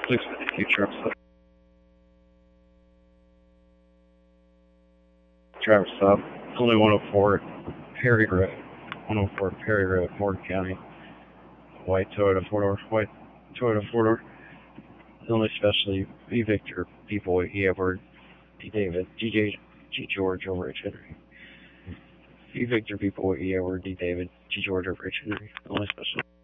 Please with the future of Traverse Stop. Only 104 Perry Road. 104 Perry Road, Morgan County. White Toyota 4-door. White Toyota 4-door. Only specially V Victor, B Boy, E Edward, D David, DJ, G George over H Henry. V Victor, B Boy, E Edward, D David, G George over H Henry. Only special.